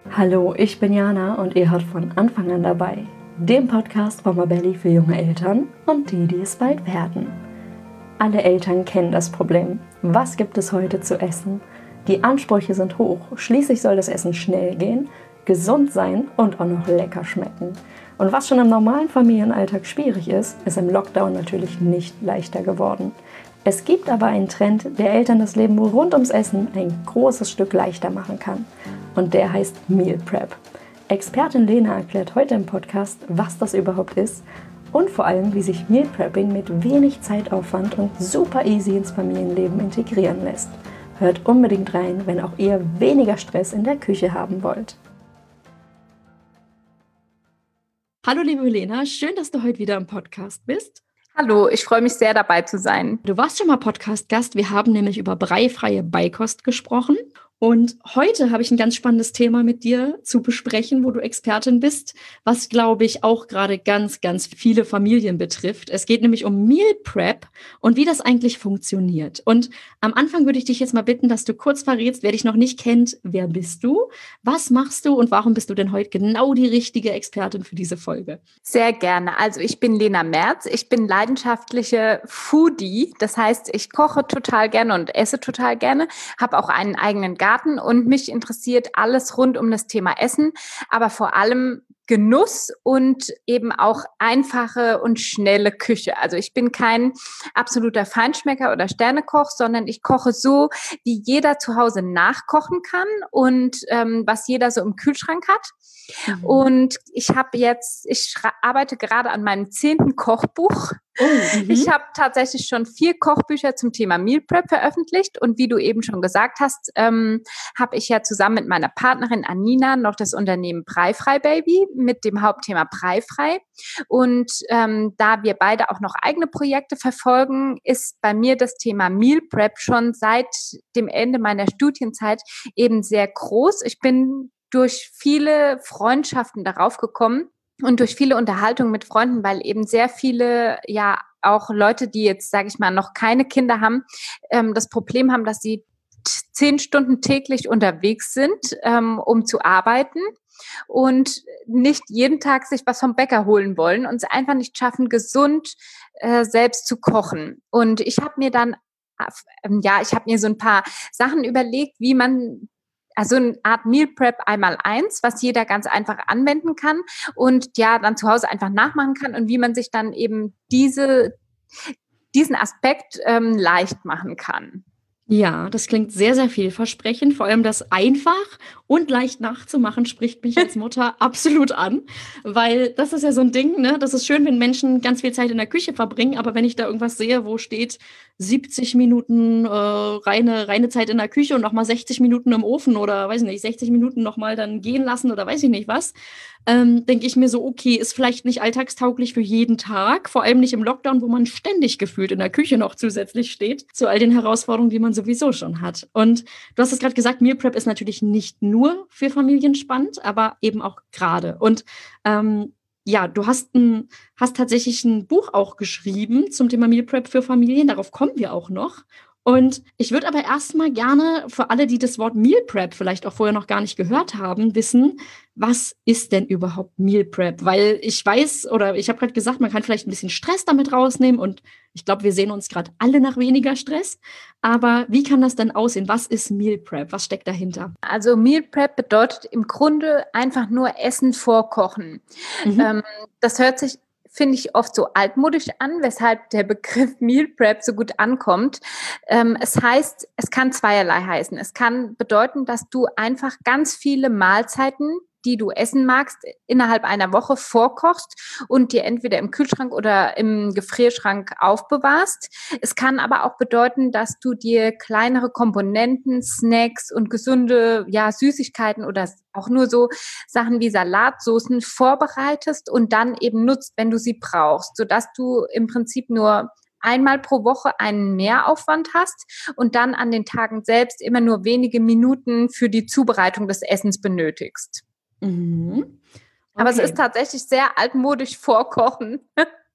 Hallo, ich bin Jana und ihr hört von Anfang an dabei, dem Podcast von Mabelli für junge Eltern und die es bald werden. Alle Eltern kennen das Problem. Was gibt es heute zu essen? Die Ansprüche sind hoch, schließlich soll das Essen schnell gehen, gesund sein und auch noch lecker schmecken. Und was schon im normalen Familienalltag schwierig ist im Lockdown natürlich nicht leichter geworden. Es gibt aber einen Trend, der Eltern das Leben rund ums Essen ein großes Stück leichter machen kann. Und der heißt Meal Prep. Expertin Lena erklärt heute im Podcast, was das überhaupt ist und vor allem, wie sich Meal Prepping mit wenig Zeitaufwand und super easy ins Familienleben integrieren lässt. Hört unbedingt rein, wenn auch ihr weniger Stress in der Küche haben wollt. Hallo liebe Lena, schön, dass du heute wieder im Podcast bist. Hallo, ich freue mich sehr, dabei zu sein. Du warst schon mal Podcast-Gast. Wir haben nämlich über breifreie Beikost gesprochen. Und heute habe ich ein ganz spannendes Thema mit dir zu besprechen, wo du Expertin bist, was, glaube ich, auch gerade ganz, ganz viele Familien betrifft. Es geht nämlich um Meal Prep und wie das eigentlich funktioniert. Und am Anfang würde ich dich jetzt mal bitten, dass du kurz verrätst, wer dich noch nicht kennt, wer bist du, was machst du und warum bist du denn heute genau die richtige Expertin für diese Folge? Sehr gerne. Also ich bin Lena Merz. Ich bin leidenschaftliche Foodie. Das heißt, ich koche total gerne und esse total gerne, habe auch einen eigenen Garten und mich interessiert alles rund um das Thema Essen, aber vor allem Genuss und eben auch einfache und schnelle Küche. Also ich bin kein absoluter Feinschmecker oder Sternekoch, sondern ich koche so, wie jeder zu Hause nachkochen kann und was jeder so im Kühlschrank hat. Mhm. Und ich arbeite gerade an meinem 10. Kochbuch. Ich habe tatsächlich schon 4 Kochbücher zum Thema Meal Prep veröffentlicht und wie du eben schon gesagt hast, habe ich ja zusammen mit meiner Partnerin Anina noch das Unternehmen Breifrei Baby mit dem Hauptthema Breifrei. Und da wir beide auch noch eigene Projekte verfolgen, ist bei mir das Thema Meal Prep schon seit dem Ende meiner Studienzeit eben sehr groß. Ich bin durch viele Freundschaften darauf gekommen und durch viele Unterhaltungen mit Freunden, weil eben sehr viele, ja, auch Leute, die jetzt, sage ich mal, noch keine Kinder haben, das Problem haben, dass sie 10 Stunden täglich unterwegs sind, um zu arbeiten und nicht jeden Tag sich was vom Bäcker holen wollen und es einfach nicht schaffen, gesund selbst zu kochen. Und ich habe mir dann, ich habe mir so ein paar Sachen überlegt, wie man also eine Art Meal Prep 1x1, was jeder ganz einfach anwenden kann und ja, dann zu Hause einfach nachmachen kann und wie man sich dann eben diesen Aspekt leicht machen kann. Ja, das klingt sehr, sehr vielversprechend. Vor allem das einfach und leicht nachzumachen spricht mich als Mutter absolut an, weil das ist ja so ein Ding, ne? Das ist schön, wenn Menschen ganz viel Zeit in der Küche verbringen, aber wenn ich da irgendwas sehe, wo steht 70 Minuten reine Zeit in der Küche und nochmal 60 Minuten im Ofen oder weiß ich nicht, 60 Minuten nochmal dann gehen lassen oder weiß ich nicht was, denke ich mir so, okay, ist vielleicht nicht alltagstauglich für jeden Tag, vor allem nicht im Lockdown, wo man ständig gefühlt in der Küche noch zusätzlich steht, zu all den Herausforderungen, die man sowieso schon hat. Und du hast es gerade gesagt, Meal Prep ist natürlich nicht nur für Familien spannend, aber eben auch gerade. Und ja, du hast tatsächlich ein Buch auch geschrieben zum Thema Meal Prep für Familien, darauf kommen wir auch noch. Und ich würde aber erstmal gerne für alle, die das Wort Meal Prep vielleicht auch vorher noch gar nicht gehört haben, wissen, was ist denn überhaupt Meal Prep? Weil ich weiß, oder ich habe gerade gesagt, man kann vielleicht ein bisschen Stress damit rausnehmen und ich glaube, wir sehen uns gerade alle nach weniger Stress. Aber wie kann das denn aussehen? Was ist Meal Prep? Was steckt dahinter? Also Meal Prep bedeutet im Grunde einfach nur Essen vorkochen. Das hört sich, finde ich, oft so altmodisch an, weshalb der Begriff Meal Prep so gut ankommt. Es kann zweierlei heißen. Es kann bedeuten, dass du einfach ganz viele Mahlzeiten, die du essen magst, innerhalb einer Woche vorkochst und dir entweder im Kühlschrank oder im Gefrierschrank aufbewahrst. Es kann aber auch bedeuten, dass du dir kleinere Komponenten, Snacks und gesunde, ja, Süßigkeiten oder auch nur so Sachen wie Salatsoßen vorbereitest und dann eben nutzt, wenn du sie brauchst, sodass du im Prinzip nur einmal pro Woche einen Mehraufwand hast und dann an den Tagen selbst immer nur wenige Minuten für die Zubereitung des Essens benötigst. Mhm. Okay. Aber es ist tatsächlich sehr altmodisch vorkochen.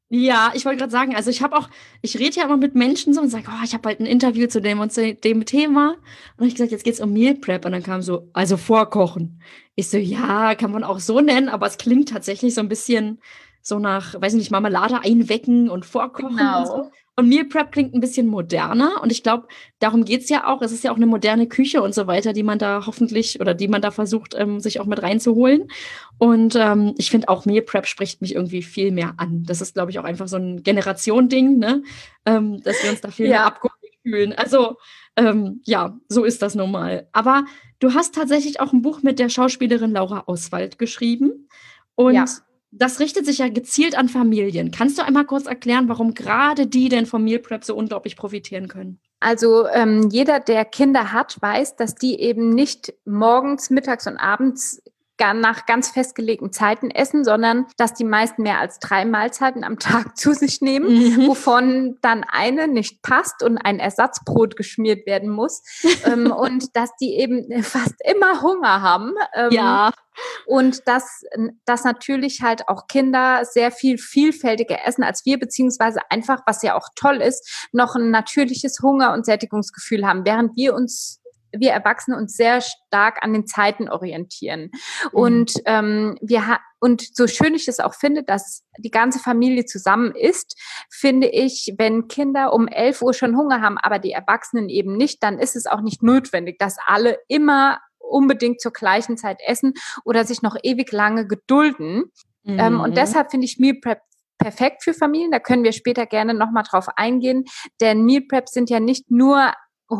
Ja, ich wollte gerade sagen, also ich rede ja immer mit Menschen so und sage, oh, ich habe halt ein Interview zu dem und zu dem Thema. Und dann habe ich gesagt, jetzt geht's um Meal Prep. Und dann kam so, also vorkochen. Ich so, ja, kann man auch so nennen, aber es klingt tatsächlich so ein bisschen so nach, weiß nicht, Marmelade einwecken und vorkochen und so. Genau. Und Meal Prep klingt ein bisschen moderner. Und ich glaube, darum geht's ja auch. Es ist ja auch eine moderne Küche und so weiter, die man da hoffentlich oder die man da versucht, sich auch mit reinzuholen. Und ich finde auch Meal Prep spricht mich irgendwie viel mehr an. Das ist, glaube ich, auch einfach so ein Generation-Ding, ne? Dass wir uns da viel mehr Ja, abgeholt fühlen. Also ja, so ist das nun mal. Aber du hast tatsächlich auch ein Buch mit der Schauspielerin Laura Oswald geschrieben. Und ja. das richtet sich ja gezielt an Familien. Kannst du einmal kurz erklären, warum gerade die denn vom Meal Prep so unglaublich profitieren können? Also jeder, der Kinder hat, weiß, dass die eben nicht morgens, mittags und abends nach ganz festgelegten Zeiten essen, sondern dass die meisten mehr als 3 Mahlzeiten am Tag zu sich nehmen, Mhm. wovon dann eine nicht passt und ein Ersatzbrot geschmiert werden muss und dass die eben fast immer Hunger haben. Ja. Und dass natürlich halt auch Kinder sehr viel vielfältiger essen als wir, beziehungsweise einfach, was ja auch toll ist, noch ein natürliches Hunger- und Sättigungsgefühl haben, während wir Erwachsene uns sehr stark an den Zeiten orientieren. Mhm. Und so schön ich es auch finde, dass die ganze Familie zusammen isst, finde ich, wenn Kinder um 11 Uhr schon Hunger haben, aber die Erwachsenen eben nicht, dann ist es auch nicht notwendig, dass alle immer unbedingt zur gleichen Zeit essen oder sich noch ewig lange gedulden. Und Mhm. deshalb finde ich Meal Prep perfekt für Familien. Da können wir später gerne nochmal drauf eingehen. Denn Meal Preps sind ja nicht nur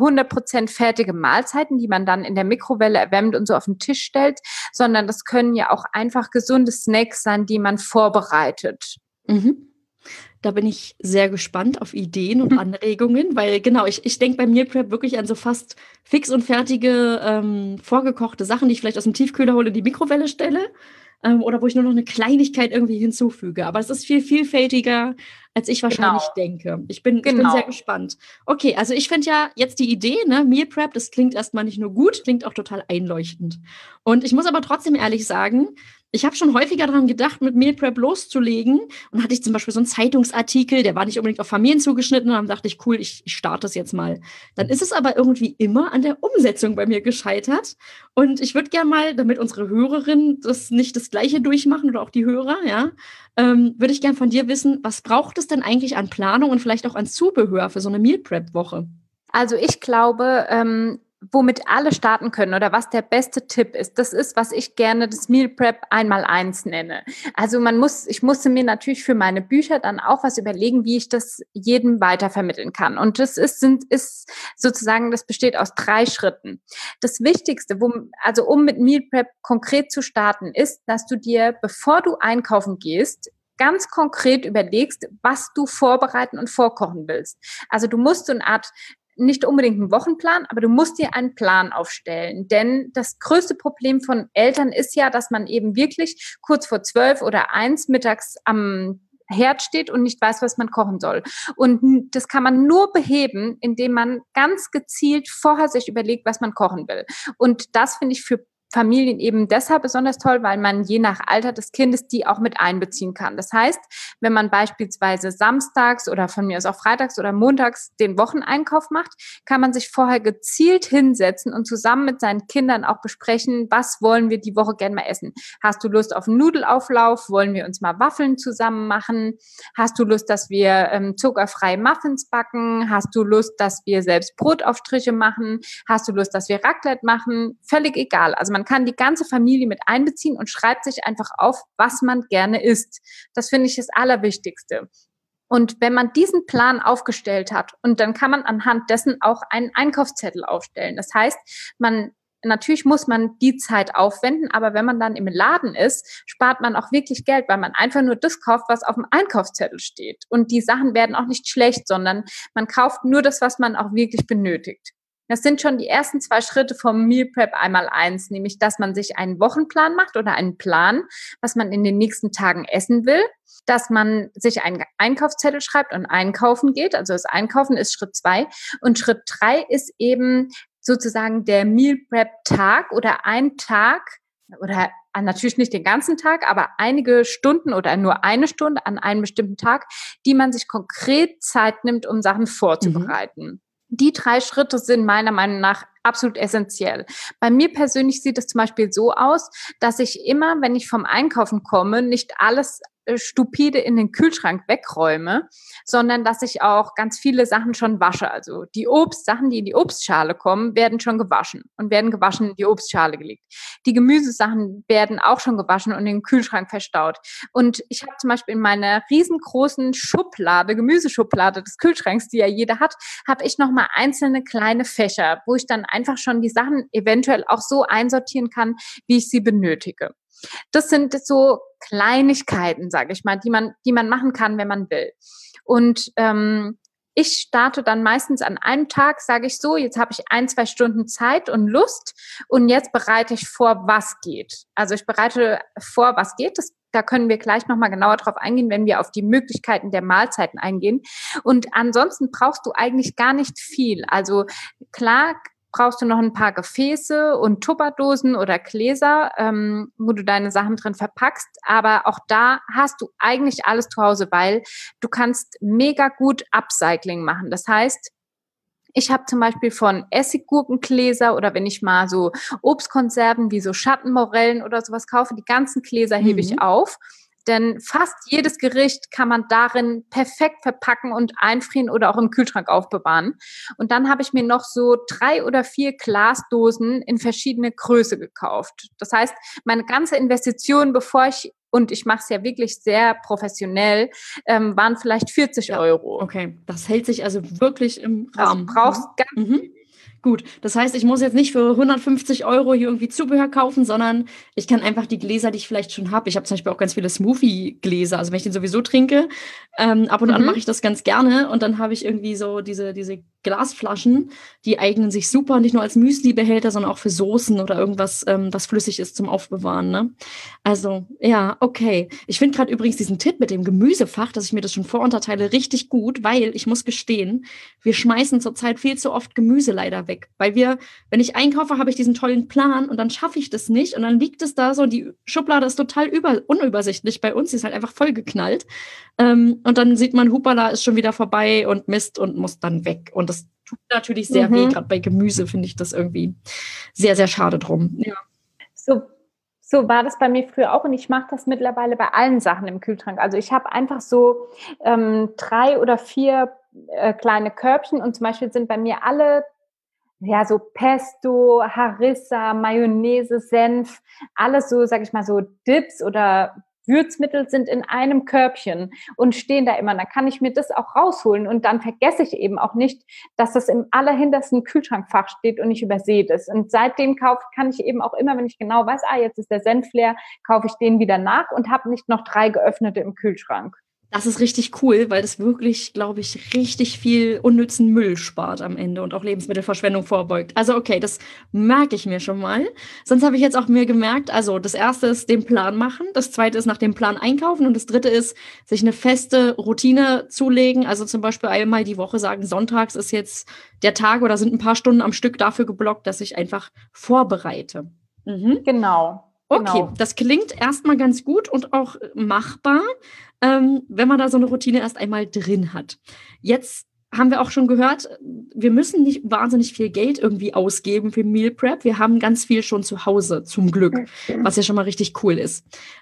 100% fertige Mahlzeiten, die man dann in der Mikrowelle erwärmt und so auf den Tisch stellt, sondern das können ja auch einfach gesunde Snacks sein, die man vorbereitet. Mhm. Da bin ich sehr gespannt auf Ideen und Anregungen, weil genau, ich denke bei Meal Prep wirklich an so fast fix und fertige vorgekochte Sachen, die ich vielleicht aus dem Tiefkühler hole, in die Mikrowelle stelle oder wo ich nur noch eine Kleinigkeit irgendwie hinzufüge. Aber es ist viel vielfältiger, als ich wahrscheinlich Genau, denke. Ich bin sehr genau. gespannt. Okay, also ich finde ja jetzt die Idee, ne, Meal Prep, das klingt erstmal nicht nur gut, klingt auch total einleuchtend. Und ich muss aber trotzdem ehrlich sagen, ich habe schon häufiger daran gedacht, mit Meal Prep loszulegen. Und hatte ich zum Beispiel so einen Zeitungsartikel, der war nicht unbedingt auf Familien zugeschnitten. Und dann dachte ich, cool, ich starte das jetzt mal. Dann ist es aber irgendwie immer an der Umsetzung bei mir gescheitert. Und ich würde gerne mal, damit unsere Hörerinnen das nicht das Gleiche durchmachen oder auch die Hörer, ja, würde ich gerne von dir wissen, was braucht es denn eigentlich an Planung und vielleicht auch an Zubehör für so eine Meal Prep-Woche? Also ich glaube, womit alle starten können oder was der beste Tipp ist, das ist, was ich gerne das Meal Prep 1x1 nenne. Also ich musste mir natürlich für meine Bücher dann auch was überlegen, wie ich das jedem weitervermitteln kann. Und ist sozusagen, das besteht aus 3 Schritten. Das Wichtigste, also um mit Meal Prep konkret zu starten, ist, dass du dir, bevor du einkaufen gehst, ganz konkret überlegst, was du vorbereiten und vorkochen willst. Also du musst so eine Art nicht unbedingt einen Wochenplan, aber du musst dir einen Plan aufstellen. Denn das größte Problem von Eltern ist ja, dass man eben wirklich kurz vor 12 oder 1 mittags am Herd steht und nicht weiß, was man kochen soll. Und das kann man nur beheben, indem man ganz gezielt vorher sich überlegt, was man kochen will. Und das finde ich für Familien eben deshalb besonders toll, weil man je nach Alter des Kindes die auch mit einbeziehen kann. Das heißt, wenn man beispielsweise samstags oder von mir aus auch freitags oder montags den Wocheneinkauf macht, kann man sich vorher gezielt hinsetzen und zusammen mit seinen Kindern auch besprechen, was wollen wir die Woche gerne mal essen. Hast du Lust auf einen Nudelauflauf? Wollen wir uns mal Waffeln zusammen machen? Hast du Lust, dass wir zuckerfreie Muffins backen? Hast du Lust, dass wir selbst Brotaufstriche machen? Hast du Lust, dass wir Raclette machen? Völlig egal. Also man kann die ganze Familie mit einbeziehen und schreibt sich einfach auf, was man gerne isst. Das finde ich das Allerwichtigste. Und wenn man diesen Plan aufgestellt hat, und dann kann man anhand dessen auch einen Einkaufszettel aufstellen. Das heißt, natürlich muss man die Zeit aufwenden, aber wenn man dann im Laden ist, spart man auch wirklich Geld, weil man einfach nur das kauft, was auf dem Einkaufszettel steht. Und die Sachen werden auch nicht schlecht, sondern man kauft nur das, was man auch wirklich benötigt. Das sind schon die ersten 2 Schritte vom Meal Prep 1x1, nämlich, dass man sich einen Wochenplan macht oder einen Plan, was man in den nächsten Tagen essen will, dass man sich einen Einkaufszettel schreibt und einkaufen geht. Also das Einkaufen ist Schritt 2. Und Schritt 3 ist eben sozusagen der Meal Prep Tag oder ein Tag, oder natürlich nicht den ganzen Tag, aber einige Stunden oder nur eine Stunde an einem bestimmten Tag, die man sich konkret Zeit nimmt, um Sachen vorzubereiten. Die 3 Schritte sind meiner Meinung nach absolut essentiell. Bei mir persönlich sieht es zum Beispiel so aus, dass ich immer, wenn ich vom Einkaufen komme, nicht alles stupide in den Kühlschrank wegräume, sondern dass ich auch ganz viele Sachen schon wasche. Also die Obstsachen, die in die Obstschale kommen, werden schon gewaschen und werden gewaschen in die Obstschale gelegt. Die Gemüsesachen werden auch schon gewaschen und in den Kühlschrank verstaut. Und ich habe zum Beispiel in meiner riesengroßen Schublade, Gemüseschublade des Kühlschranks, die ja jeder hat, habe ich nochmal einzelne kleine Fächer, wo ich dann einfach schon die Sachen eventuell auch so einsortieren kann, wie ich sie benötige. Das sind so Kleinigkeiten, sage ich mal, die man machen kann, wenn man will. Und ich starte dann meistens an einem Tag, sage ich so, jetzt habe ich 1-2 Stunden Zeit und Lust und jetzt bereite ich vor, was geht. Also ich bereite vor, was geht. Da können wir gleich nochmal genauer drauf eingehen, wenn wir auf die Möglichkeiten der Mahlzeiten eingehen. Und ansonsten brauchst du eigentlich gar nicht viel. Also klar, brauchst du noch ein paar Gefäße und Tupperdosen oder Gläser, wo du deine Sachen drin verpackst. Aber auch da hast du eigentlich alles zu Hause, weil du kannst mega gut Upcycling machen. Das heißt, ich habe zum Beispiel von Essiggurkengläser oder wenn ich mal so Obstkonserven wie so Schattenmorellen oder sowas kaufe, die ganzen Gläser hebe ich auf. Denn fast jedes Gericht kann man darin perfekt verpacken und einfrieren oder auch im Kühlschrank aufbewahren. Und dann habe ich mir noch so 3 oder 4 Glasdosen in verschiedene Größe gekauft. Das heißt, meine ganze Investition, und ich mache es ja wirklich sehr professionell, waren vielleicht 40 Euro. Okay, das hält sich also wirklich im Rahmen. Also du brauchst ganz Gut, das heißt, ich muss jetzt nicht für 150 Euro hier irgendwie Zubehör kaufen, sondern ich kann einfach die Gläser, die ich vielleicht schon habe. Ich habe zum Beispiel auch ganz viele Smoothie-Gläser. Also wenn ich den sowieso trinke, ab und an mache ich das ganz gerne. Und dann habe ich irgendwie so diese Glasflaschen, die eignen sich super, nicht nur als Müsli-Behälter, sondern auch für Soßen oder irgendwas, was flüssig ist zum Aufbewahren. Ne? Also, ja, okay. Ich finde gerade übrigens diesen Tipp mit dem Gemüsefach, dass ich mir das schon vorunterteile, richtig gut, weil ich muss gestehen, wir schmeißen zurzeit viel zu oft Gemüse leider weg. Weil wenn ich einkaufe, habe ich diesen tollen Plan und dann schaffe ich das nicht und dann liegt es da so, die Schublade ist total unübersichtlich bei uns, die ist halt einfach vollgeknallt. Und dann sieht man, Hupala ist schon wieder vorbei und Mist und muss dann weg. Und das tut natürlich sehr weh, gerade bei Gemüse finde ich das irgendwie sehr, sehr schade drum. Ja. So war das bei mir früher auch und ich mache das mittlerweile bei allen Sachen im Kühlschrank. Also ich habe einfach so 3 oder 4 kleine Körbchen und zum Beispiel sind bei mir alle so Pesto, Harissa, Mayonnaise, Senf, alles so, sag ich mal, so Dips oder Würzmittel sind in einem Körbchen und stehen da immer. Dann kann ich mir das auch rausholen und dann vergesse ich eben auch nicht, dass das im allerhintersten Kühlschrankfach steht und ich übersehe das. Und seitdem kann ich eben auch immer, wenn ich genau weiß, jetzt ist der Senf leer, kaufe ich den wieder nach und habe nicht noch 3 geöffnete im Kühlschrank. Das ist richtig cool, weil das wirklich, glaube ich, richtig viel unnützen Müll spart am Ende und auch Lebensmittelverschwendung vorbeugt. Also okay, das merke ich mir schon mal. Sonst habe ich jetzt auch mir gemerkt, also das erste ist den Plan machen, das zweite ist nach dem Plan einkaufen und das dritte ist, sich eine feste Routine zulegen. Also zum Beispiel einmal die Woche sagen, sonntags ist jetzt der Tag oder sind ein paar Stunden am Stück dafür geblockt, dass ich einfach vorbereite. Genau. Okay, das klingt erstmal ganz gut und auch machbar, wenn man da so eine Routine erst einmal drin hat. Jetzt haben wir auch schon gehört, wir müssen nicht wahnsinnig viel Geld irgendwie ausgeben für Meal Prep. Wir haben ganz viel schon zu Hause, zum Glück, was ja schon mal richtig cool ist.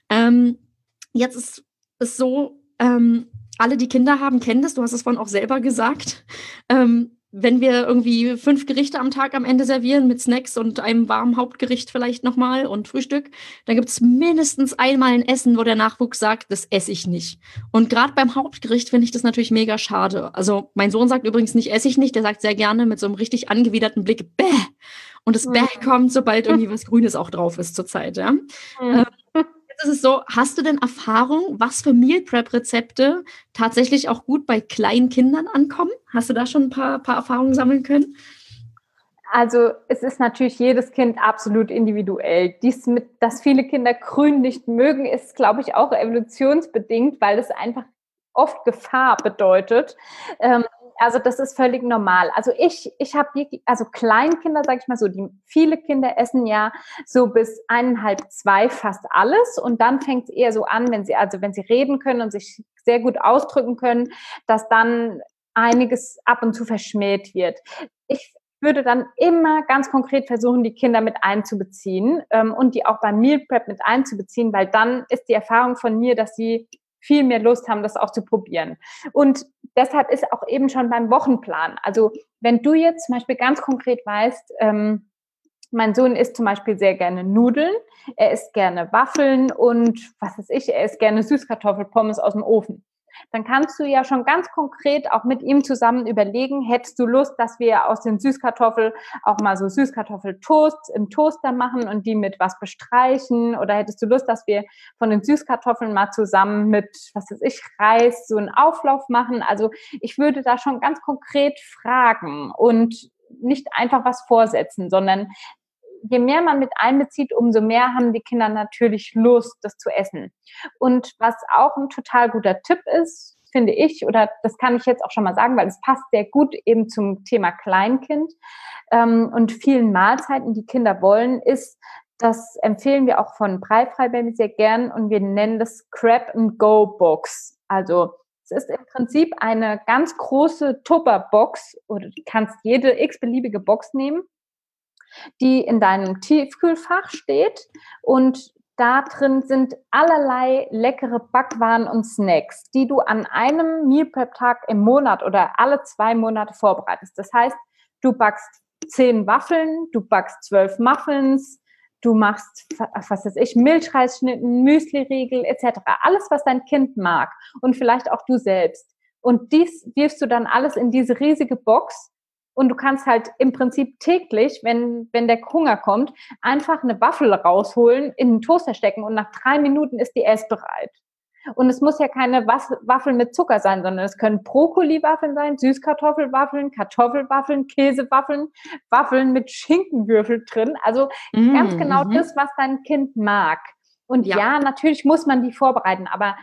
Jetzt ist es so, alle, die Kinder haben, kennen das. Du hast es vorhin auch selber gesagt. Wenn wir irgendwie 5 Gerichte am Tag am Ende servieren mit Snacks und einem warmen Hauptgericht vielleicht nochmal und Frühstück, dann gibt es mindestens einmal ein Essen, wo der Nachwuchs sagt, das esse ich nicht. Und gerade beim Hauptgericht finde ich das natürlich mega schade. Also mein Sohn sagt übrigens nicht, esse ich nicht. Der sagt sehr gerne mit so einem richtig angewiderten Blick, bäh. Und das Bäh kommt, sobald irgendwie was Grünes auch drauf ist zurzeit. Ja? Jetzt ist es so, hast du denn Erfahrung, was für Meal Prep Rezepte tatsächlich auch gut bei kleinen Kindern ankommen? Hast du da schon ein paar Erfahrungen sammeln können? Also es ist natürlich jedes Kind absolut individuell. Dass viele Kinder grün nicht mögen, ist, glaube ich, auch evolutionsbedingt, weil es einfach oft Gefahr bedeutet. also das ist völlig normal. Also ich habe wirklich, also Kleinkinder, sage ich mal so, viele Kinder essen ja so bis 1,5, 2 fast alles und dann fängt es eher so an, wenn sie reden können und sich sehr gut ausdrücken können, dass dann einiges ab und zu verschmäht wird. Ich würde dann immer ganz konkret versuchen, die Kinder mit einzubeziehen und die auch beim Meal Prep mit einzubeziehen, weil dann ist die Erfahrung von mir, dass sie viel mehr Lust haben, das auch zu probieren. Und deshalb ist auch eben schon beim Wochenplan. Also wenn du jetzt zum Beispiel ganz konkret weißt, mein Sohn isst zum Beispiel sehr gerne Nudeln, er isst gerne Waffeln und was weiß ich, er isst gerne Süßkartoffelpommes aus dem Ofen. Dann kannst du ja schon ganz konkret auch mit ihm zusammen überlegen, hättest du Lust, dass wir aus den Süßkartoffeln auch mal so Süßkartoffeltoasts im Toaster machen und die mit was bestreichen? Oder hättest du Lust, dass wir von den Süßkartoffeln mal zusammen mit, was weiß ich, Reis so einen Auflauf machen? Also ich würde da schon ganz konkret fragen und nicht einfach was vorsetzen, sondern je mehr man mit einbezieht, umso mehr haben die Kinder natürlich Lust, das zu essen. Und was auch ein total guter Tipp ist, finde ich, oder das kann ich jetzt auch schon mal sagen, weil es passt sehr gut eben zum Thema Kleinkind und vielen Mahlzeiten, die Kinder wollen, ist, das empfehlen wir auch von Breifrei Baby sehr gern und wir nennen das Grab-and-Go-Box. Also es ist im Prinzip eine ganz große Tupperbox oder du kannst jede x-beliebige Box nehmen, die in deinem Tiefkühlfach steht und da drin sind allerlei leckere Backwaren und Snacks, die du an einem Meal Prep Tag im Monat oder alle 2 Monate vorbereitest. Das heißt, du backst 10 Waffeln, du backst 12 Muffins, du machst, was weiß ich, Milchreisschnitten, Müsliriegel etc. Alles, was dein Kind mag und vielleicht auch du selbst. Und dies wirfst du dann alles in diese riesige Box. Und du kannst halt im Prinzip täglich, wenn der Hunger kommt, einfach eine Waffel rausholen, in den Toaster stecken und nach 3 Minuten ist die essbereit. Und es muss ja keine Waffel mit Zucker sein, sondern es können Brokkoliwaffeln sein, Süßkartoffelwaffeln, Kartoffelwaffeln, Käsewaffeln, Waffeln mit Schinkenwürfel drin. Also ganz genau das, was dein Kind mag. Und ja, natürlich muss man die vorbereiten, aber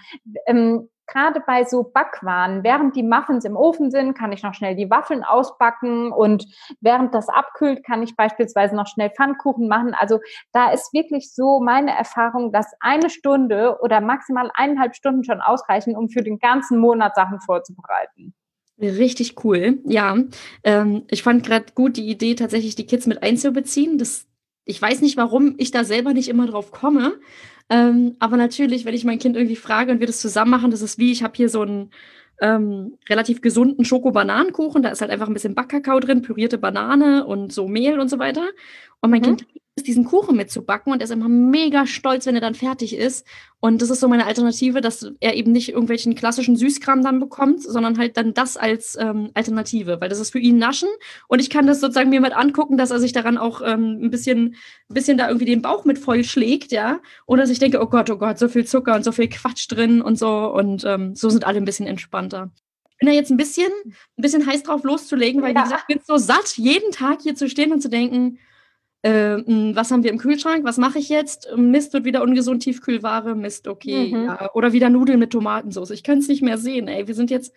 gerade bei so Backwaren, während die Muffins im Ofen sind, kann ich noch schnell die Waffeln ausbacken und während das abkühlt, kann ich beispielsweise noch schnell Pfannkuchen machen. Also da ist wirklich so meine Erfahrung, dass 1 Stunde oder maximal 1,5 Stunden schon ausreichen, um für den ganzen Monat Sachen vorzubereiten. Richtig cool, ja. Ich fand gerade gut die Idee, tatsächlich die Kids mit einzubeziehen. Ich weiß nicht, warum ich da selber nicht immer drauf komme. Aber natürlich, wenn ich mein Kind irgendwie frage und wir das zusammen machen, das ist wie, ich habe hier so einen relativ gesunden Schoko-Bananenkuchen, da ist halt einfach ein bisschen Backkakao drin, pürierte Banane und so Mehl und so weiter. Und mein Kind liebt es, diesen Kuchen mitzubacken und er ist immer mega stolz, wenn er dann fertig ist. Und das ist so meine Alternative, dass er eben nicht irgendwelchen klassischen Süßkram dann bekommt, sondern halt dann das als Alternative, weil das ist für ihn Naschen und ich kann das sozusagen mir mit angucken, dass er sich daran auch ein bisschen da irgendwie den Bauch mit voll schlägt, ja. Oder dass ich denke, oh Gott, so viel Zucker und so viel Quatsch drin und so und so sind alle ein bisschen entspannter. Ich bin da jetzt ein bisschen heiß drauf loszulegen, weil wie gesagt, ich bin so satt, jeden Tag hier zu stehen und zu denken, was haben wir im Kühlschrank? Was mache ich jetzt? Mist, wird wieder ungesund, Tiefkühlware. Mist, okay. Ja. Oder wieder Nudeln mit Tomatensauce. Ich kann es nicht mehr sehen, ey. Wir sind jetzt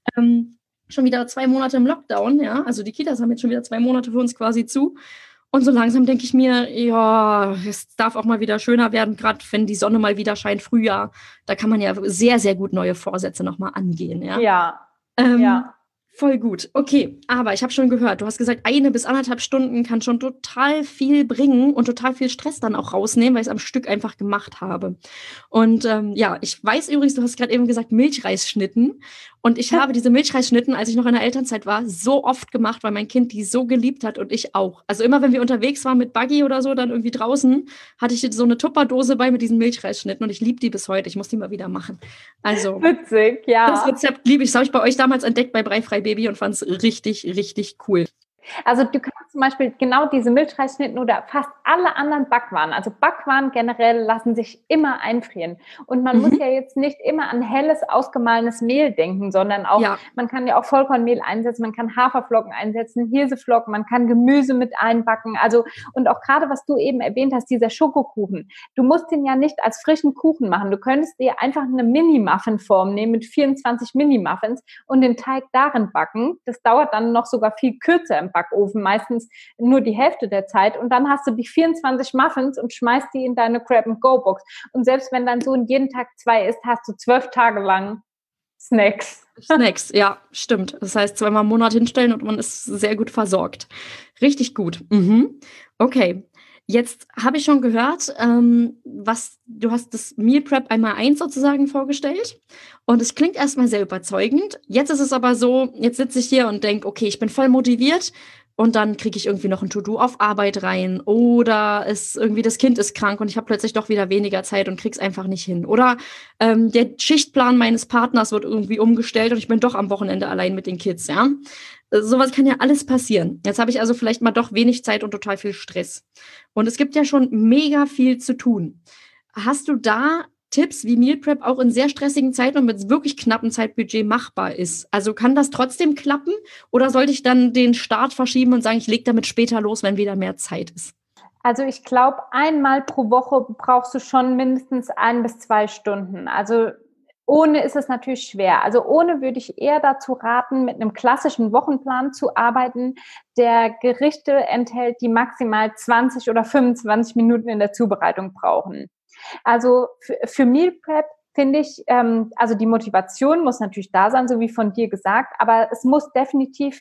schon wieder 2 Monate im Lockdown, ja. Also die Kitas haben jetzt schon wieder 2 Monate für uns quasi zu. Und so langsam denke ich mir, ja, es darf auch mal wieder schöner werden, gerade wenn die Sonne mal wieder scheint, Frühjahr. Da kann man ja sehr, sehr gut neue Vorsätze nochmal angehen, ja. Ja. Voll gut. Okay, aber ich habe schon gehört, du hast gesagt, 1 bis 1,5 Stunden kann schon total viel bringen und total viel Stress dann auch rausnehmen, weil ich es am Stück einfach gemacht habe. Und ich weiß übrigens, du hast gerade eben gesagt, Milchreisschnitten. Und ich habe diese Milchreisschnitten, als ich noch in der Elternzeit war, so oft gemacht, weil mein Kind die so geliebt hat und ich auch. Also immer, wenn wir unterwegs waren mit Buggy oder so, dann irgendwie draußen, hatte ich so eine Tupperdose bei mit diesen Milchreisschnitten und ich liebe die bis heute. Ich muss die mal wieder machen. Also witzig, ja. Das Rezept liebe ich. Das habe ich bei euch damals entdeckt bei Breifrei Baby und fand es richtig, richtig cool. Also du kannst zum Beispiel genau diese Milchreisschnitten oder fast alle anderen Backwaren, also Backwaren generell lassen sich immer einfrieren. Und man muss ja jetzt nicht immer an helles, ausgemahlenes Mehl denken, sondern auch, man kann ja auch Vollkornmehl einsetzen, man kann Haferflocken einsetzen, Hirseflocken, man kann Gemüse mit einbacken. Also, und auch gerade, was du eben erwähnt hast, dieser Schokokuchen. Du musst den ja nicht als frischen Kuchen machen. Du könntest dir einfach eine Mini-Muffin-Form nehmen mit 24 Mini-Muffins und den Teig darin backen. Das dauert dann noch sogar viel kürzer im Backofen, meistens nur die Hälfte der Zeit. Und dann hast du die 24 Muffins und schmeißt die in deine Grab-and-Go-Box. Und selbst wenn dein Sohn jeden Tag 2 isst, hast du 12 Tage lang Snacks. Snacks, ja, stimmt. Das heißt, zweimal im Monat hinstellen und man ist sehr gut versorgt. Richtig gut. Okay. Jetzt habe ich schon gehört, du hast das Meal Prep einmal 1 sozusagen vorgestellt und es klingt erstmal sehr überzeugend. Jetzt ist es aber so, jetzt sitze ich hier und denke, okay, ich bin voll motiviert und dann kriege ich irgendwie noch ein To-Do auf Arbeit rein oder irgendwie das Kind ist krank und ich habe plötzlich doch wieder weniger Zeit und krieg's einfach nicht hin. Oder der Schichtplan meines Partners wird irgendwie umgestellt und ich bin doch am Wochenende allein mit den Kids, ja. Sowas kann ja alles passieren. Jetzt habe ich also vielleicht mal doch wenig Zeit und total viel Stress. Und es gibt ja schon mega viel zu tun. Hast du da Tipps, wie Meal Prep auch in sehr stressigen Zeiten und mit wirklich knappem Zeitbudget machbar ist? Also kann das trotzdem klappen oder sollte ich dann den Start verschieben und sagen, ich lege damit später los, wenn wieder mehr Zeit ist? Also ich glaube, einmal pro Woche brauchst du schon mindestens 1 bis 2 Stunden. Also ohne ist es natürlich schwer. Also ohne würde ich eher dazu raten, mit einem klassischen Wochenplan zu arbeiten, der Gerichte enthält, die maximal 20 oder 25 Minuten in der Zubereitung brauchen. Also für Meal Prep finde ich, also die Motivation muss natürlich da sein, so wie von dir gesagt, aber es muss definitiv,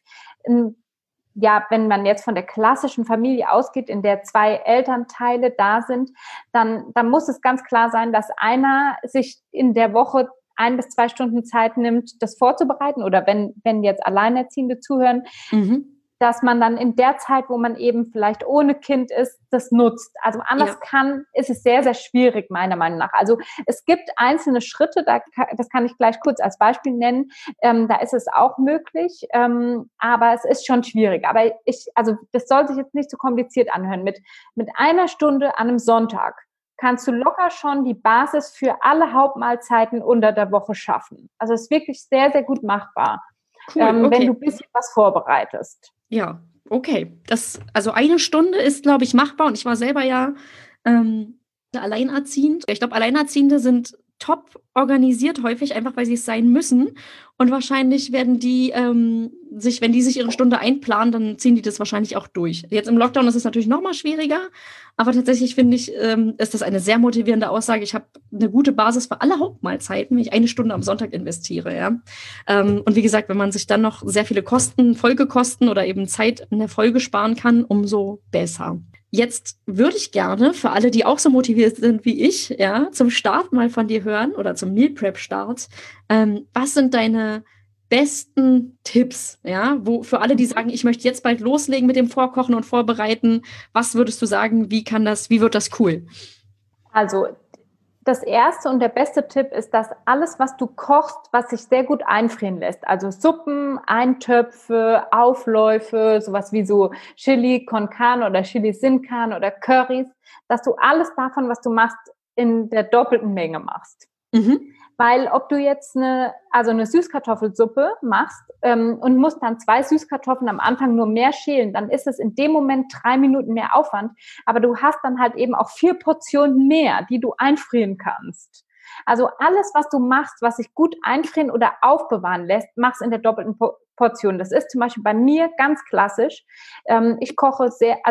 wenn man jetzt von der klassischen Familie ausgeht, in der 2 Elternteile da sind, dann muss es ganz klar sein, dass einer sich in der Woche 1 bis 2 Stunden Zeit nimmt, das vorzubereiten oder wenn jetzt Alleinerziehende zuhören, dass man dann in der Zeit, wo man eben vielleicht ohne Kind ist, das nutzt. Also anders ist es sehr, sehr schwierig, meiner Meinung nach. Also es gibt einzelne Schritte, das kann ich gleich kurz als Beispiel nennen, da ist es auch möglich, aber es ist schon schwierig. Aber das soll sich jetzt nicht so kompliziert anhören. Mit 1 Stunde an einem Sonntag kannst du locker schon die Basis für alle Hauptmahlzeiten unter der Woche schaffen. Also es ist wirklich sehr, sehr gut machbar, cool, okay. Wenn du ein bisschen was vorbereitest. Ja, okay. Also 1 Stunde ist, glaube ich, machbar. Und ich war selber ja alleinerziehend. Ich glaube, Alleinerziehende sind top organisiert häufig, einfach weil sie es sein müssen. Und wahrscheinlich werden die wenn die sich ihre Stunde einplanen, dann ziehen die das wahrscheinlich auch durch. Jetzt im Lockdown ist es natürlich noch mal schwieriger. Aber tatsächlich finde ich, ist das eine sehr motivierende Aussage. Ich habe eine gute Basis für alle Hauptmahlzeiten, wenn ich 1 Stunde am Sonntag investiere. Ja? Und wie gesagt, wenn man sich dann noch sehr viele Folgekosten oder eben Zeit in der Folge sparen kann, umso besser. Jetzt würde ich gerne für alle, die auch so motiviert sind wie ich, ja, zum Start mal von dir hören oder zum Meal Prep Start. Was sind deine besten Tipps, ja, für alle, die sagen, ich möchte jetzt bald loslegen mit dem Vorkochen und Vorbereiten, was würdest du sagen, wie wird das cool? Also das erste und der beste Tipp ist, dass alles, was du kochst, was sich sehr gut einfrieren lässt, also Suppen, Eintöpfe, Aufläufe, sowas wie so Chili con Carne oder Chili sin Carne oder Currys, dass du alles davon, was du machst, in der doppelten Menge machst. Weil ob du jetzt eine Süßkartoffelsuppe machst und musst dann 2 Süßkartoffeln am Anfang nur mehr schälen, dann ist es in dem Moment 3 Minuten mehr Aufwand, aber du hast dann halt eben auch 4 Portionen mehr, die du einfrieren kannst. Also alles, was du machst, was sich gut einfrieren oder aufbewahren lässt, machst in der doppelten Portion. Das ist zum Beispiel bei mir ganz klassisch. Ich koche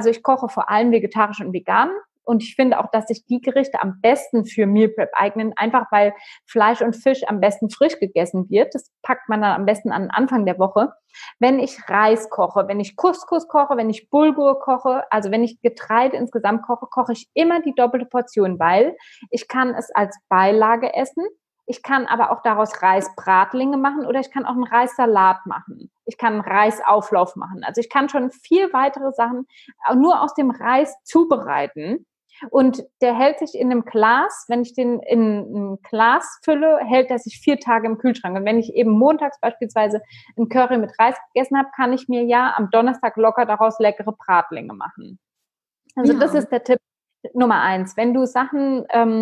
vor allem vegetarisch und vegan. Und ich finde auch, dass sich die Gerichte am besten für Meal Prep eignen, einfach weil Fleisch und Fisch am besten frisch gegessen wird. Das packt man dann am besten an den Anfang der Woche. Wenn ich Reis koche, wenn ich Couscous koche, wenn ich Bulgur koche, also wenn ich Getreide insgesamt koche, koche ich immer die doppelte Portion, weil ich kann es als Beilage essen. Ich kann aber auch daraus Reisbratlinge machen oder ich kann auch einen Reissalat machen. Ich kann einen Reisauflauf machen. Also ich kann schon 4 weitere Sachen nur aus dem Reis zubereiten. Und der hält sich in einem Glas, wenn ich den in ein Glas fülle, hält er sich 4 Tage im Kühlschrank. Und wenn ich eben montags beispielsweise ein Curry mit Reis gegessen habe, kann ich mir ja am Donnerstag locker daraus leckere Bratlinge machen. Also das Ja. ist der Tipp Nummer 1. Wenn du Sachen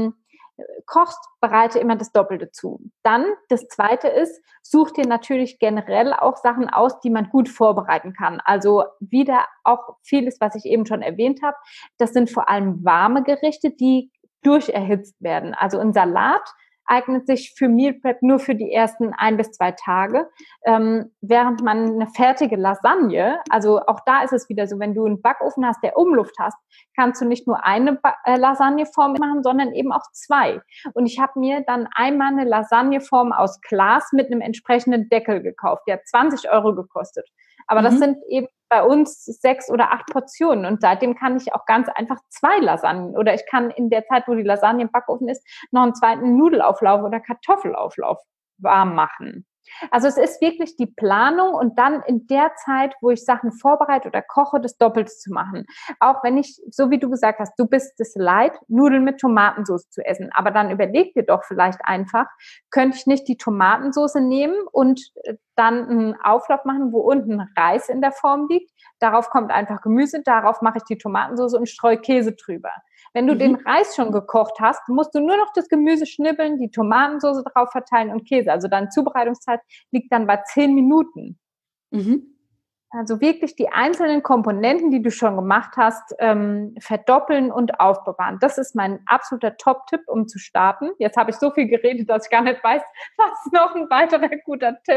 kochst, bereite immer das Doppelte zu. Dann das Zweite ist, such dir natürlich generell auch Sachen aus, die man gut vorbereiten kann. Also wieder auch vieles, was ich eben schon erwähnt habe. Das sind vor allem warme Gerichte, die durcherhitzt werden. Also ein Salat eignet sich für Meal Prep nur für die ersten 1 bis 2 Tage, während man eine fertige Lasagne, also auch da ist es wieder so, wenn du einen Backofen hast, der Umluft hast, kannst du nicht nur eine Lasagneform machen, sondern eben auch 2. Und ich habe mir dann einmal eine Lasagneform aus Glas mit einem entsprechenden Deckel gekauft. Die hat 20 € gekostet. Aber das sind eben bei uns 6 oder 8 Portionen. Und seitdem kann ich auch ganz einfach 2 Lasagnen. Oder ich kann in der Zeit, wo die Lasagne im Backofen ist, noch einen zweiten Nudelauflauf oder Kartoffelauflauf warm machen. Also es ist wirklich die Planung und dann in der Zeit, wo ich Sachen vorbereite oder koche, das Doppelte zu machen. Auch wenn ich, so wie du gesagt hast, du bist es leid, Nudeln mit Tomatensauce zu essen. Aber dann überleg dir doch vielleicht einfach, könnte ich nicht die Tomatensauce nehmen und dann einen Auflauf machen, wo unten Reis in der Form liegt. Darauf kommt einfach Gemüse, darauf mache ich die Tomatensauce und streue Käse drüber. Wenn du den Reis schon gekocht hast, musst du nur noch das Gemüse schnibbeln, die Tomatensauce drauf verteilen und Käse. Also deine Zubereitungszeit liegt dann bei 10 Minuten. Mhm. Also wirklich die einzelnen Komponenten, die du schon gemacht hast, verdoppeln und aufbewahren. Das ist mein absoluter Top-Tipp, um zu starten. Jetzt habe ich so viel geredet, dass ich gar nicht weiß, was noch ein weiterer guter Tipp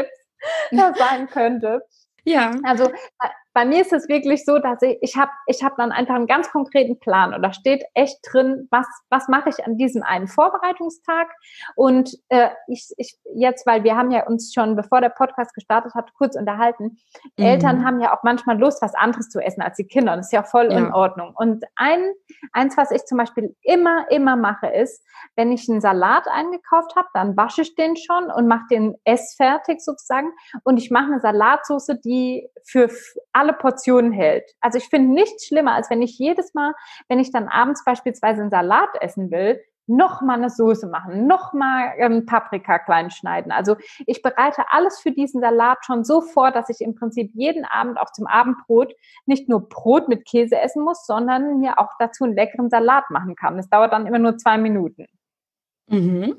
sein könnte. Ja. Also bei mir ist es wirklich so, dass ich hab dann einfach einen ganz konkreten Plan und da steht echt drin, was mache ich an diesem einen Vorbereitungstag und ich jetzt, weil wir haben ja uns schon, bevor der Podcast gestartet hat, kurz unterhalten, Eltern haben ja auch manchmal Lust, was anderes zu essen als die Kinder und das ist ja voll in Ordnung. Und eins, was ich zum Beispiel immer mache, ist, wenn ich einen Salat eingekauft habe, dann wasche ich den schon und mache den essfertig sozusagen und ich mache eine Salatsauce, die für alle Portionen hält. Also ich finde nichts schlimmer, als wenn ich jedes Mal, wenn ich dann abends beispielsweise einen Salat essen will, noch mal eine Soße machen, noch mal Paprika klein schneiden. Also ich bereite alles für diesen Salat schon so vor, dass ich im Prinzip jeden Abend auch zum Abendbrot nicht nur Brot mit Käse essen muss, sondern mir auch dazu einen leckeren Salat machen kann. Das dauert dann immer nur 2 Minuten. Mhm.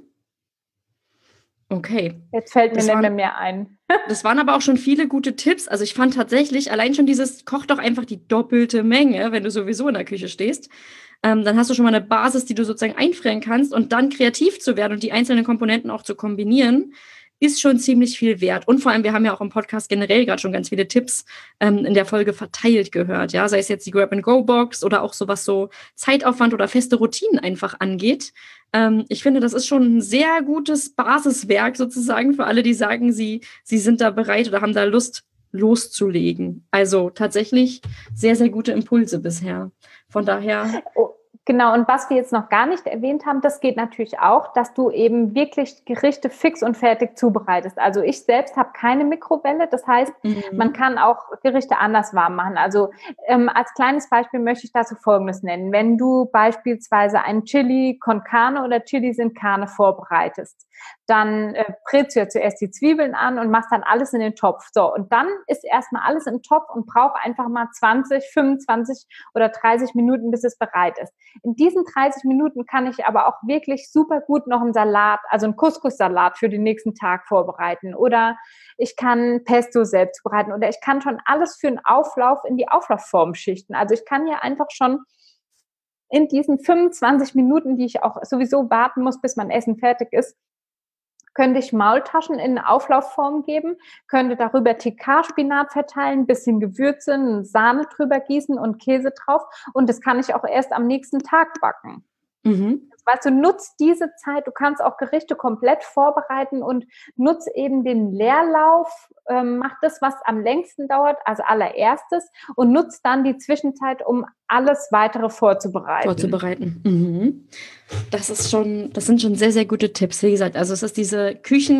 Okay. Jetzt fällt mir nicht mehr ein. Das waren aber auch schon viele gute Tipps. Also ich fand tatsächlich, allein schon dieses, koch doch einfach die doppelte Menge, wenn du sowieso in der Küche stehst. Dann hast du schon mal eine Basis, die du sozusagen einfrieren kannst und dann kreativ zu werden und die einzelnen Komponenten auch zu kombinieren, ist schon ziemlich viel wert. Und vor allem, wir haben ja auch im Podcast generell gerade schon ganz viele Tipps in der Folge verteilt gehört, ja, sei es jetzt die Grab-and-Go-Box oder auch so was so Zeitaufwand oder feste Routinen einfach angeht. Ich finde, das ist schon ein sehr gutes Basiswerk sozusagen für alle, die sagen, sie sind da bereit oder haben da Lust loszulegen. Also tatsächlich sehr, sehr gute Impulse bisher. Von daher. Genau, und was wir jetzt noch gar nicht erwähnt haben, das geht natürlich auch, dass du eben wirklich Gerichte fix und fertig zubereitest. Also ich selbst habe keine Mikrowelle, das heißt, man kann auch Gerichte anders warm machen. Also als kleines Beispiel möchte ich dazu Folgendes nennen. Wenn du beispielsweise ein Chili con Carne oder Chili sin Carne vorbereitest, dann brätst du ja zuerst die Zwiebeln an und machst dann alles in den Topf. So, und dann ist erstmal alles im Topf und braucht einfach mal 20, 25 oder 30 Minuten, bis es bereit ist. In diesen 30 Minuten kann ich aber auch wirklich super gut noch einen Salat, also einen Couscous-Salat für den nächsten Tag vorbereiten oder ich kann Pesto selbst bereiten oder ich kann schon alles für einen Auflauf in die Auflaufform schichten. Also ich kann ja einfach schon in diesen 25 Minuten, die ich auch sowieso warten muss, bis mein Essen fertig ist, könnte ich Maultaschen in eine Auflaufform geben, könnte darüber TK-Spinat verteilen, bisschen Gewürze, Sahne drüber gießen und Käse drauf und das kann ich auch erst am nächsten Tag backen. Weißt du, nutz diese Zeit, du kannst auch Gerichte komplett vorbereiten und nutz eben den Leerlauf, mach das, was am längsten dauert, also allererstes und nutz dann die Zwischenzeit, um alles weitere vorzubereiten. Das sind schon sehr, sehr gute Tipps. Wie gesagt, also es ist diese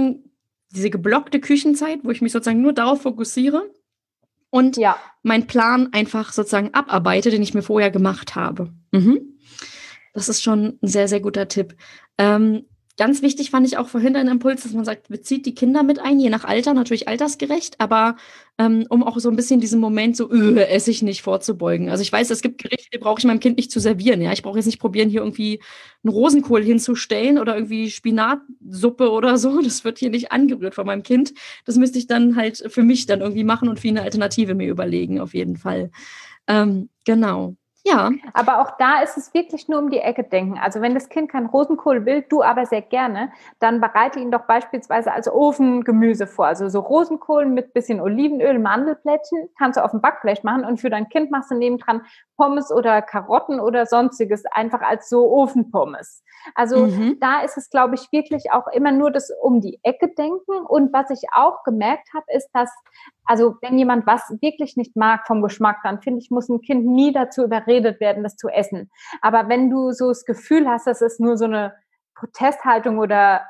geblockte Küchenzeit, wo ich mich sozusagen nur darauf fokussiere und meinen Plan einfach sozusagen abarbeite, den ich mir vorher gemacht habe. Das ist schon ein sehr, sehr guter Tipp. ganz wichtig fand ich auch vorhin deinen Impuls, dass man sagt, bezieht die Kinder mit ein, je nach Alter, natürlich altersgerecht, aber um auch so ein bisschen diesen Moment so, esse ich nicht vorzubeugen. Also ich weiß, es gibt Gerichte, die brauche ich meinem Kind nicht zu servieren. Ja, ich brauche jetzt nicht probieren, hier irgendwie einen Rosenkohl hinzustellen oder irgendwie Spinatsuppe oder so. Das wird hier nicht angerührt von meinem Kind. Das müsste ich dann halt für mich dann irgendwie machen und für eine Alternative mir überlegen, auf jeden Fall. Genau. Ja. Aber auch da ist es wirklich nur um die Ecke denken. Also wenn das Kind keinen Rosenkohl will, du aber sehr gerne, dann bereite ihn doch beispielsweise als Ofengemüse vor. Also so Rosenkohl mit bisschen Olivenöl, Mandelblättchen kannst du auf dem Backblech machen und für dein Kind machst du nebendran Pommes oder Karotten oder sonstiges, einfach als so Ofenpommes. Also da ist es, glaube ich, wirklich auch immer nur das um die Ecke denken. Und was ich auch gemerkt habe, ist, dass, also wenn jemand was wirklich nicht mag vom Geschmack, dann finde ich, muss ein Kind nie dazu überredet werden, das zu essen. Aber wenn du so das Gefühl hast, das ist nur so eine Protesthaltung oder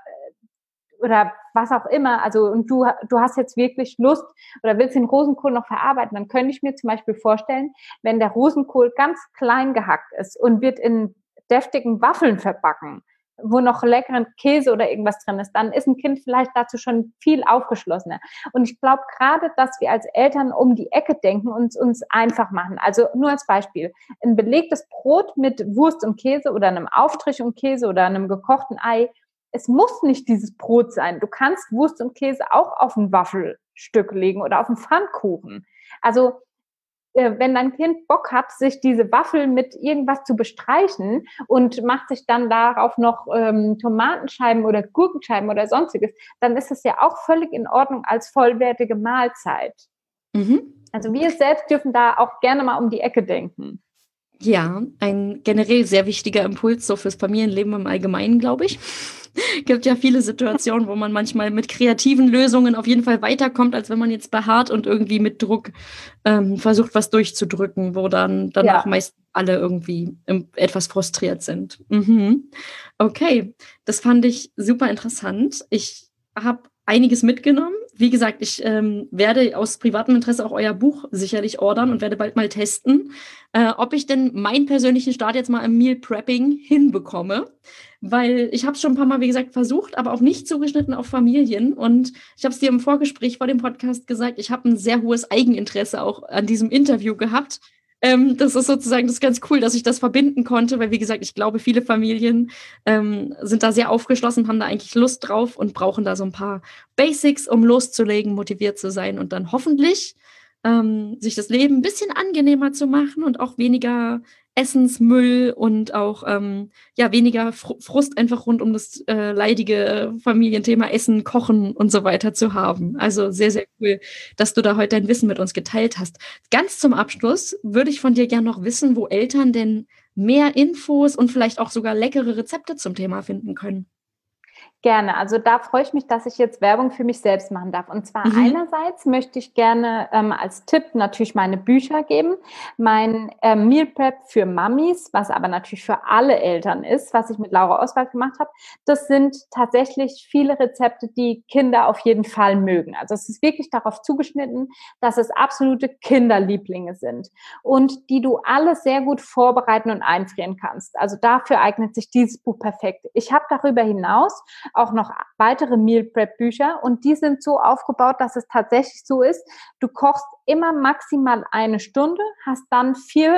was auch immer, also und du hast jetzt wirklich Lust oder willst den Rosenkohl noch verarbeiten, dann könnte ich mir zum Beispiel vorstellen, wenn der Rosenkohl ganz klein gehackt ist und wird in deftigen Waffeln verbacken, wo noch leckeren Käse oder irgendwas drin ist, dann ist ein Kind vielleicht dazu schon viel aufgeschlossener. Und ich glaube gerade, dass wir als Eltern um die Ecke denken und uns einfach machen. Also nur als Beispiel, ein belegtes Brot mit Wurst und Käse oder einem Aufstrich und Käse oder einem gekochten Ei, es muss nicht dieses Brot sein. Du kannst Wurst und Käse auch auf ein Waffelstück legen oder auf einen Pfannkuchen. Also wenn dein Kind Bock hat, sich diese Waffel mit irgendwas zu bestreichen und macht sich dann darauf noch Tomatenscheiben oder Gurkenscheiben oder sonstiges, dann ist es ja auch völlig in Ordnung als vollwertige Mahlzeit. Also wir selbst dürfen da auch gerne mal um die Ecke denken. Ja, ein generell sehr wichtiger Impuls so fürs Familienleben im Allgemeinen, glaube ich. Gibt ja viele Situationen, wo man manchmal mit kreativen Lösungen auf jeden Fall weiterkommt, als wenn man jetzt beharrt und irgendwie mit Druck versucht, was durchzudrücken, wo dann danach meist alle irgendwie etwas frustriert sind. Okay, das fand ich super interessant. Ich habe einiges mitgenommen. Wie gesagt, ich werde aus privatem Interesse auch euer Buch sicherlich ordern und werde bald mal testen, ob ich denn meinen persönlichen Start jetzt mal im Meal Prepping hinbekomme. Weil ich habe es schon ein paar Mal, wie gesagt, versucht, aber auch nicht zugeschnitten auf Familien. Und ich habe es dir im Vorgespräch vor dem Podcast gesagt, ich habe ein sehr hohes Eigeninteresse auch an diesem Interview gehabt. Das ist sozusagen das ist ganz cool, dass ich das verbinden konnte, weil, wie gesagt, ich glaube, viele Familien sind da sehr aufgeschlossen, haben da eigentlich Lust drauf und brauchen da so ein paar Basics, um loszulegen, motiviert zu sein und dann hoffentlich sich das Leben ein bisschen angenehmer zu machen und auch weniger Essensmüll und auch weniger Frust einfach rund um das leidige Familienthema Essen, Kochen und so weiter zu haben. Also sehr, sehr cool, dass du da heute dein Wissen mit uns geteilt hast. Ganz zum Abschluss würde ich von dir gerne noch wissen, wo Eltern denn mehr Infos und vielleicht auch sogar leckere Rezepte zum Thema finden können. Gerne. Also da freue ich mich, dass ich jetzt Werbung für mich selbst machen darf. Und zwar einerseits möchte ich gerne als Tipp natürlich meine Bücher geben. Mein Meal Prep für Mamis, was aber natürlich für alle Eltern ist, was ich mit Laura Oswald gemacht habe. Das sind tatsächlich viele Rezepte, die Kinder auf jeden Fall mögen. Also es ist wirklich darauf zugeschnitten, dass es absolute Kinderlieblinge sind und die du alle sehr gut vorbereiten und einfrieren kannst. Also dafür eignet sich dieses Buch perfekt. Ich habe darüber hinaus auch noch weitere Meal Prep Bücher und die sind so aufgebaut, dass es tatsächlich so ist, du kochst immer maximal 1 Stunde, hast dann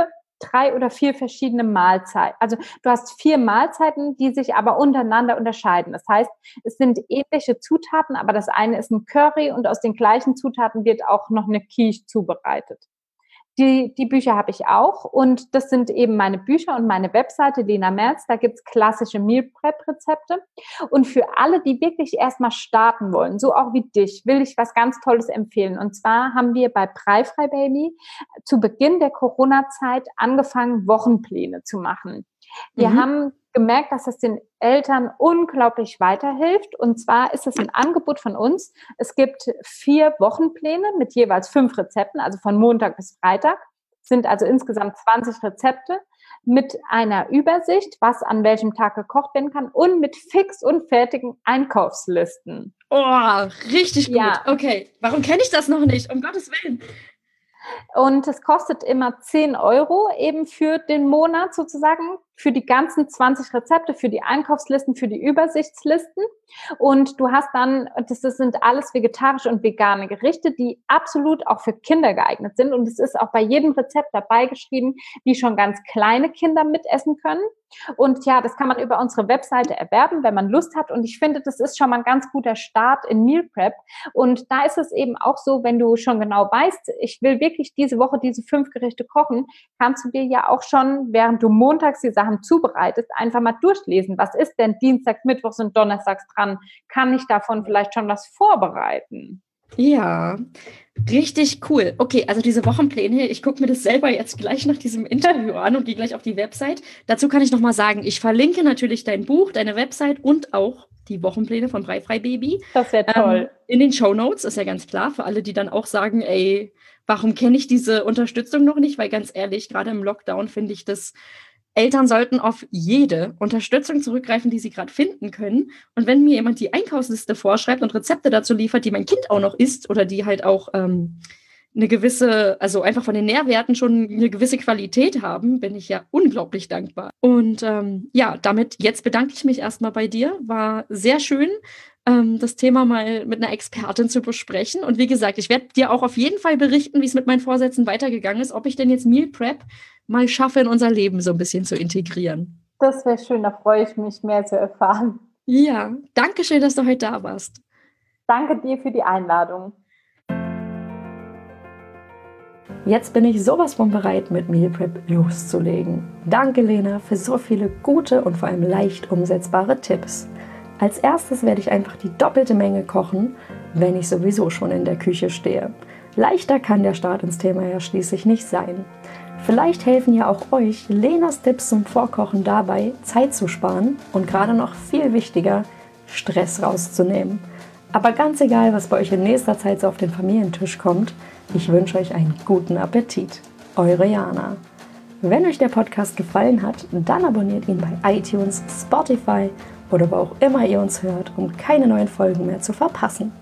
3 oder 4 verschiedene Mahlzeiten. Also du hast 4 Mahlzeiten, die sich aber untereinander unterscheiden. Das heißt, es sind ähnliche Zutaten, aber das eine ist ein Curry und aus den gleichen Zutaten wird auch noch eine Quiche zubereitet. Die Bücher habe ich auch und das sind eben meine Bücher und meine Webseite Lena Merz, da gibt's klassische Meal Prep Rezepte und für alle, die wirklich erstmal starten wollen, so auch wie dich, will ich was ganz Tolles empfehlen und zwar haben wir bei Breifrei Baby zu Beginn der Corona-Zeit angefangen, Wochenpläne zu machen. Wir haben gemerkt, dass es den Eltern unglaublich weiterhilft. Und zwar ist es ein Angebot von uns. Es gibt 4 Wochenpläne mit jeweils 5 Rezepten, also von Montag bis Freitag. Sind also insgesamt 20 Rezepte mit einer Übersicht, was an welchem Tag gekocht werden kann und mit fix und fertigen Einkaufslisten. Oh, richtig gut. Ja. Okay, warum kenne ich das noch nicht? Um Gottes Willen. Und es kostet immer 10 € eben für den Monat sozusagen für die ganzen 20 Rezepte, für die Einkaufslisten, für die Übersichtslisten. Und du hast dann, das sind alles vegetarische und vegane Gerichte, die absolut auch für Kinder geeignet sind. Und es ist auch bei jedem Rezept dabei geschrieben, wie schon ganz kleine Kinder mitessen können. Und ja, das kann man über unsere Webseite erwerben, wenn man Lust hat. Und ich finde, das ist schon mal ein ganz guter Start in Meal Prep. Und da ist es eben auch so, wenn du schon genau weißt, ich will wirklich diese Woche diese 5 Gerichte kochen, kannst du dir ja auch schon, während du montags die Sachen zubereitest, einfach mal durchlesen. Was ist denn dienstags, mittwochs und donnerstags dran? Kann ich davon vielleicht schon was vorbereiten? Ja, richtig cool. Okay, also diese Wochenpläne, ich gucke mir das selber jetzt gleich nach diesem Interview an und gehe gleich auf die Website. Dazu kann ich nochmal sagen, ich verlinke natürlich dein Buch, deine Website und auch die Wochenpläne von Breifrei Baby. Das wäre toll. In den Shownotes, ist ja ganz klar, für alle, die dann auch sagen, ey, warum kenne ich diese Unterstützung noch nicht? Weil ganz ehrlich, gerade im Lockdown finde ich das, Eltern sollten auf jede Unterstützung zurückgreifen, die sie gerade finden können. Und wenn mir jemand die Einkaufsliste vorschreibt und Rezepte dazu liefert, die mein Kind auch noch isst oder die halt auch eine gewisse, also einfach von den Nährwerten schon eine gewisse Qualität haben, bin ich ja unglaublich dankbar. Und ja, damit jetzt bedanke ich mich erstmal bei dir. War sehr schön, das Thema mal mit einer Expertin zu besprechen. Und wie gesagt, ich werde dir auch auf jeden Fall berichten, wie es mit meinen Vorsätzen weitergegangen ist, ob ich denn jetzt Meal Prep mal schaffe, in unser Leben so ein bisschen zu integrieren. Das wäre schön, da freue ich mich, mehr zu erfahren. Ja, danke schön, dass du heute da warst. Danke dir für die Einladung. Jetzt bin ich sowas von bereit, mit Meal Prep loszulegen. Danke, Lena, für so viele gute und vor allem leicht umsetzbare Tipps. Als erstes werde ich einfach die doppelte Menge kochen, wenn ich sowieso schon in der Küche stehe. Leichter kann der Start ins Thema ja schließlich nicht sein. Vielleicht helfen ja auch euch Lenas Tipps zum Vorkochen dabei, Zeit zu sparen und gerade noch viel wichtiger, Stress rauszunehmen. Aber ganz egal, was bei euch in nächster Zeit so auf den Familientisch kommt, ich wünsche euch einen guten Appetit. Eure Jana. Wenn euch der Podcast gefallen hat, dann abonniert ihn bei iTunes, Spotify oder wo auch immer ihr uns hört, um keine neuen Folgen mehr zu verpassen.